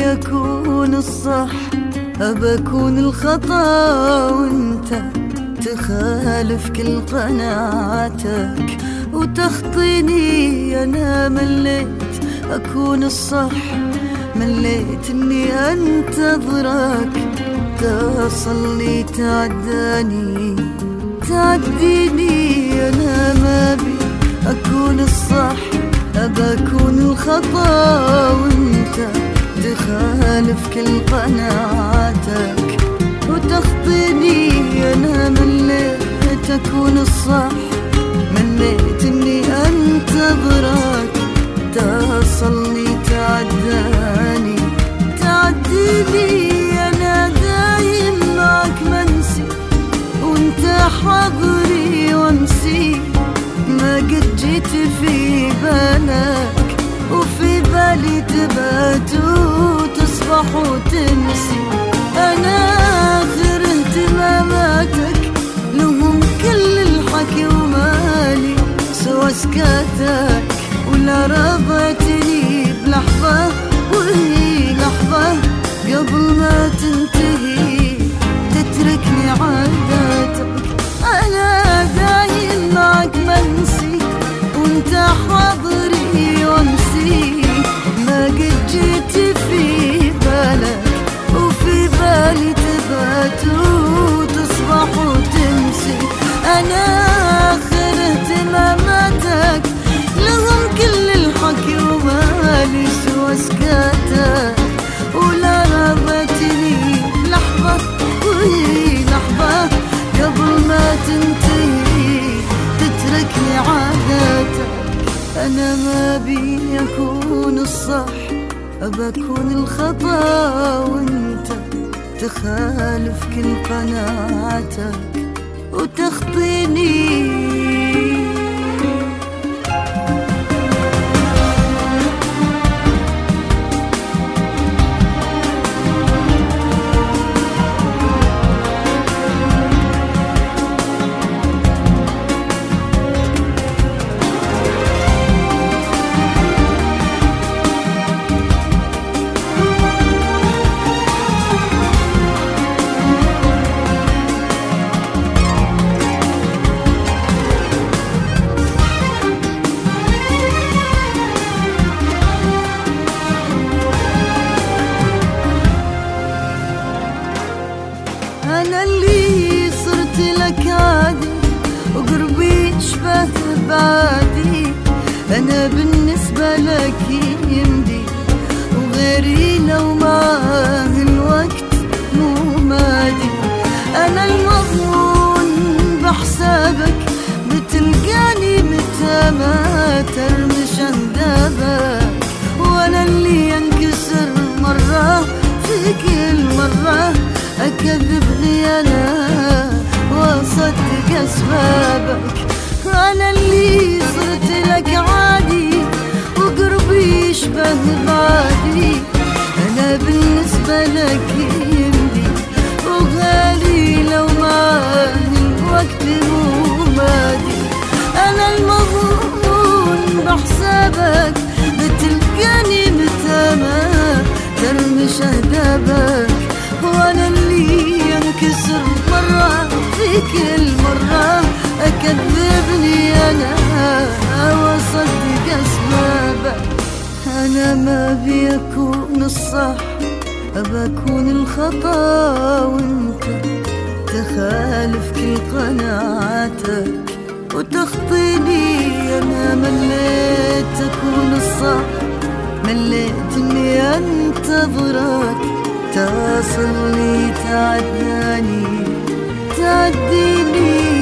أبي أكون الصح، أبى أكون الخطأ وانت تخالف كل قناعاتك وتخطيني. أنا مليت أكون الصح، مليت إني أنتظرك، تصلي تعداني تعديني. أنا ما بي أكون الصح، أبى أكون الخطأ وانت تخالف كل قناعاتك وتخطيني. أنا مليت أكون الصح، مليت إني أنتظرك، تصلي تعداني تعديني. أنا دايم معك منسي وانت حاضري وامسي، ما قد جيت في بالك وفي بالي تبات وتصبح وتمسي. أنا آخر اهتماماتك لهم كل الحكي ومالي سوى سكاتك، ولا رضيتني بلحظة وهي لحظة قبل ما تنتهي تتركني عاداتك. أنا دايم معك منسي وانت حاضري وامسي، ما قد جيت في بالك وفي بالي تبات وتصبح وتمسي. أنا آخر اهتماماتك لهم كل الحكي ومالي سوى سكاتك، ولا رضيتني لحظة وهي لحظة قبل ما تنتهي تتركني عاداتك. أنا ما بي أكون الصح، أبى أكون الخطأ وانت تخالف كل قناعاتك وتخطيني. أنا اللي صرت لك عادي وقربي يشبه بعادي، أنا بالنسبة لك يمدي وغيري لو معاه الوقت مو مادي. أنا المضمون بحسابك بتلقاني متى ما ترمش اندابك، وأنا اللي ينكسر مرة في كل مرة أكذبني أنا وأصدق أسبابك. أنا اللي صرت لك عادي وقربي يشبه بعادي، أنا بالنسبة لك يمدي وغالي لو معاه الوقت مو مادي. أنا المضمون بحسابك بتلقاني متى ما ترمش أهدابك، وأنا اللي ينكسر مرة في كل مرة أكذبني أنا وأصدق أسبابك. أنا ما بي أكون الصح، أبى أكون الخطأ وانت تخالف كل قناعاتك وتخطيني. أنا مليت أكون الصح، مليت إني أنتظرك، تصلي تعداني تعديني.